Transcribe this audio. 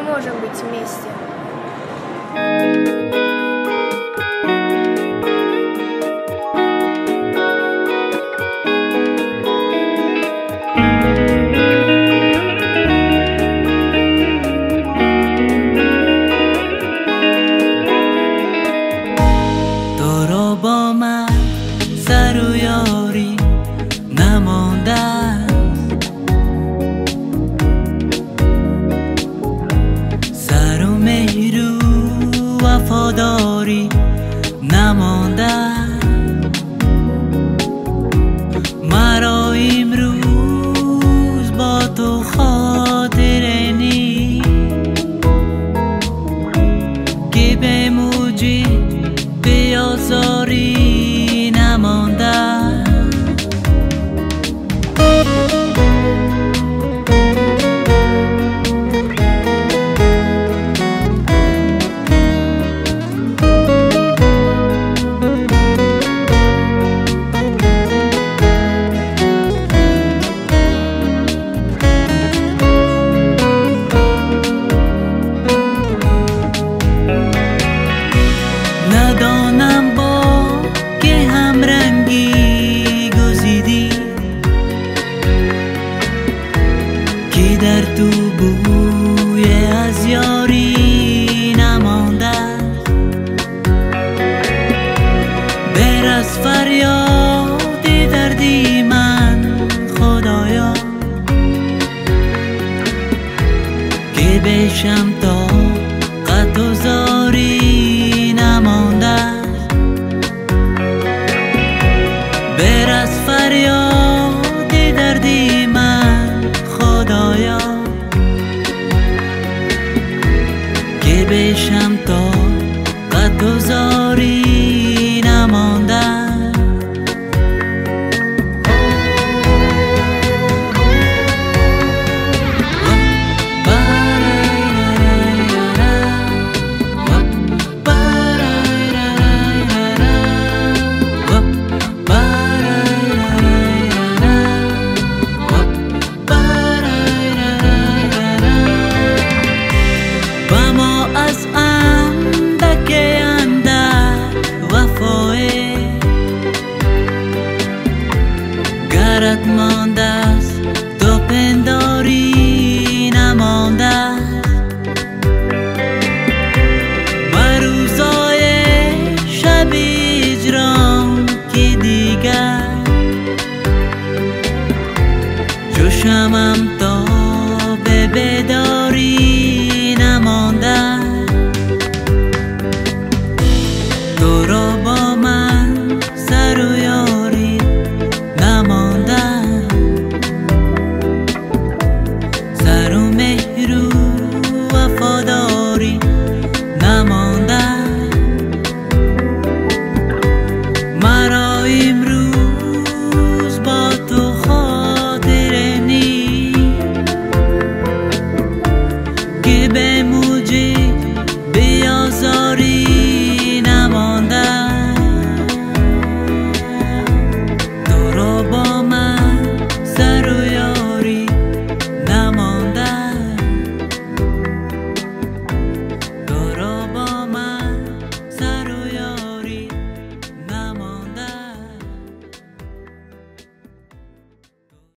можем быть вместе. تو رو با من سر و یاری نمانده، سر و مهر و وفاداری نمانده. مرا امروز با تو خاطره نی که به موجی بیازاری نمانده. ندانم با که همرنگی گزیدی که در تو بوی از یاری نمانده. برس فریاد دردی من خدایا که بشم تا قد و زاری نمانده. برس فریاد دردی من خدایا که بشم تا قد و زاری نمانده. گرت مانده است تو پنداری نمانده است. بر روزای شب هجران که دیگر جوشمم